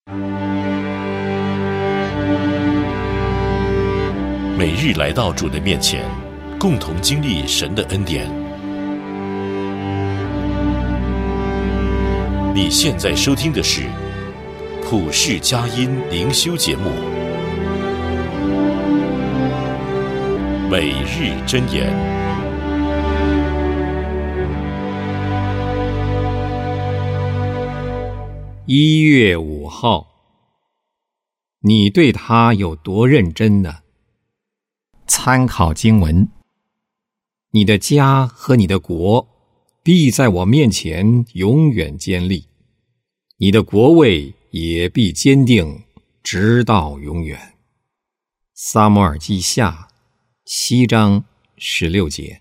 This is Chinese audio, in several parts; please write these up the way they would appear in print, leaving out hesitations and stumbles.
每日来到主的面前，共同经历神的恩典。你现在收听的是普世佳音灵修节目，每日箴言。 1月5号，你对他有多认真呢？参考经文：你的家和你的国必在我面前永远坚立，你的国位也必坚定，直到永远。撒母耳记下7章16节。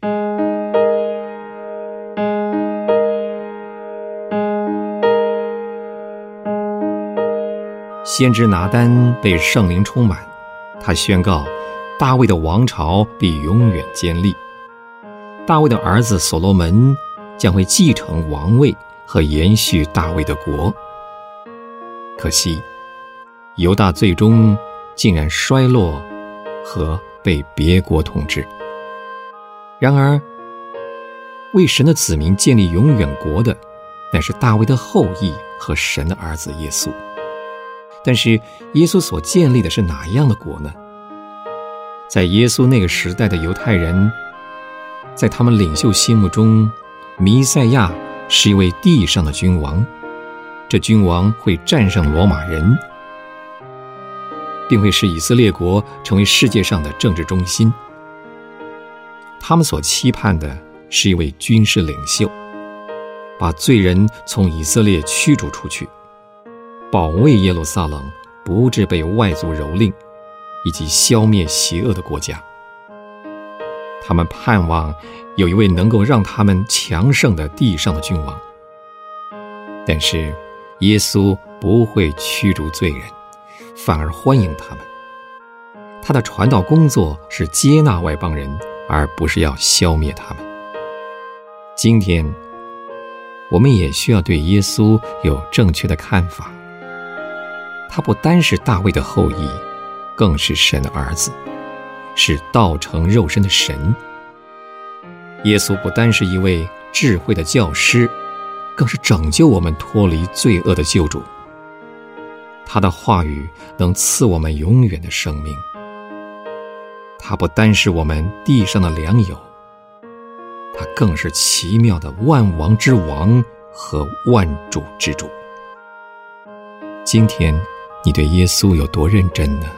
先知拿单被圣灵充满，他宣告大卫的王朝必永远坚立，大卫的儿子所罗门将会继承王位和延续大卫的国。可惜犹大最终竟然衰落和被别国统治。然而为神的子民建立永远国的乃是大卫的后裔和神的儿子耶稣。但是耶稣所建立的是哪样的国呢？在耶稣那个时代的犹太人，在他们领袖心目中，弥赛亚是一位地上的君王，这君王会战胜罗马人，并会使以色列国成为世界上的政治中心。他们所期盼的是一位军事领袖，把罪人从以色列驱逐出去，保卫耶路撒冷不致被外族蹂躏，以及消灭邪恶的国家。他们盼望有一位能够让他们强盛的地上的君王。但是耶稣不会驱逐罪人，反而欢迎他们。他的传道工作是接纳外邦人，而不是要消灭他们。今天我们也需要对耶稣有正确的看法。他不单是大卫的后裔，更是神的儿子，是道成肉身的神。耶稣不单是一位智慧的教师，更是拯救我们脱离罪恶的救主。他的话语能赐我们永远的生命。他不单是我们地上的良友，他更是奇妙的万王之王和万主之主。今天你对耶稣有多认真呢？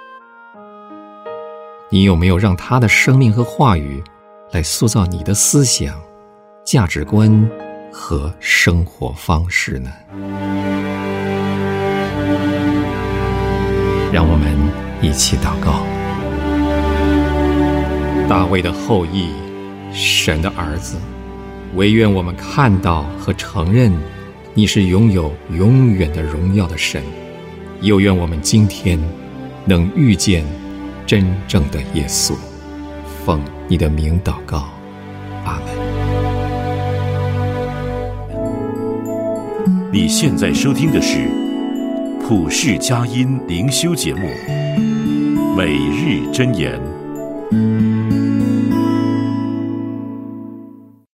你有没有让他的生命和话语来塑造你的思想、价值观和生活方式呢？让我们一起祷告。大卫的后裔，神的儿子，惟愿我们看到和承认你是拥有永远的荣耀的神，又愿我们今天能遇见真正的耶稣。奉你的名祷告，阿们。 你现在收听的是普世佳音灵修节目，每日箴言。